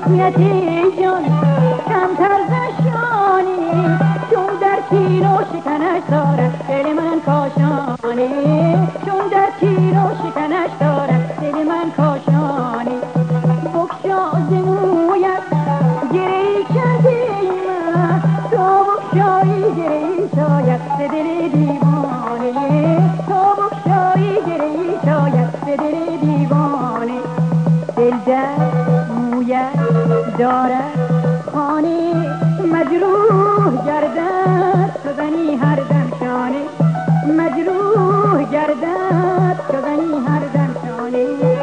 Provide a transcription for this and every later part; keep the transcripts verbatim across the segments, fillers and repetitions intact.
یتی جان کمتر زشانی، چون در تیر و شکنش دارد دل من کاشانی، چون در تیر و شکنش دارد دل من کاشانی. بکشا ز مویت گری کرده من، تو بکشایی گری شاید به دل دیوانه، تو بکشایی گری شاید به دل دیوانه. دل در مویت دارد خانه، مجروح گردد شدنی هر دم شانه، مجروح گردد شدنی هر دم شانه.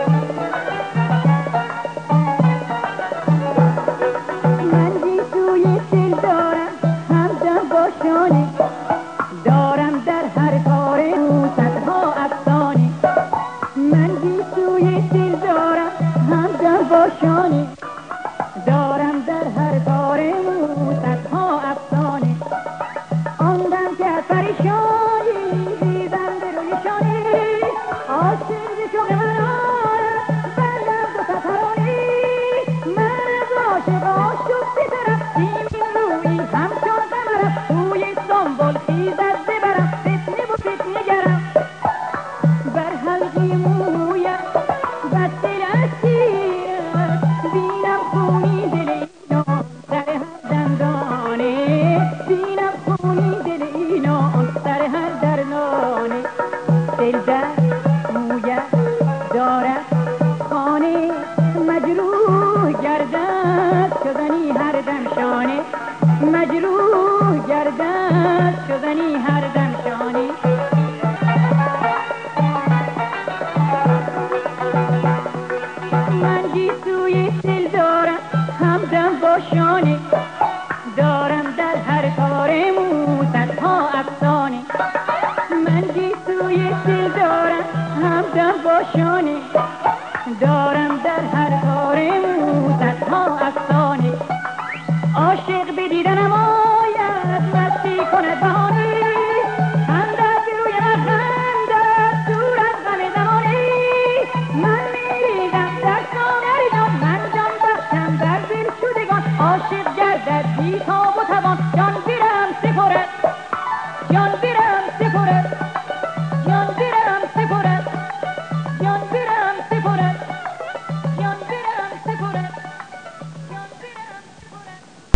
من گیسوی دل دارم همدم با شانه، دارم در هر کار او صدها افسانه. من گیسوی دل دارم همدم با شانه، دارم در هر کار او صدها افسانه. آن دم که پریشانی دیدم به روی شانه، عاشق ز شوق من آرد بر لب دو ترانه. من از عاشق آشفته ترم سیمین رویی همچون قمرم، روی سنبل خیزد ز برم فتنه و فتنه گرم. بر حلقی مویم بد دل اسیرم، بینم خونی دل اینان سر هر دندانه، بینم خونی دل اینان سر هر دندانه. دل در مویت دارد خانه، مجروح گردد شدنی هر دم شانه، مجروح گردد شدنی هر دم شانه. من گیسوی دل دارم همدم با شانه، دارم در هر کار مو صدها افسانه. من گیسوی دل دارم همدم با شانه، دارم در هر کار مو صدها افسانه. عاشق به دیدنم آید مستی کند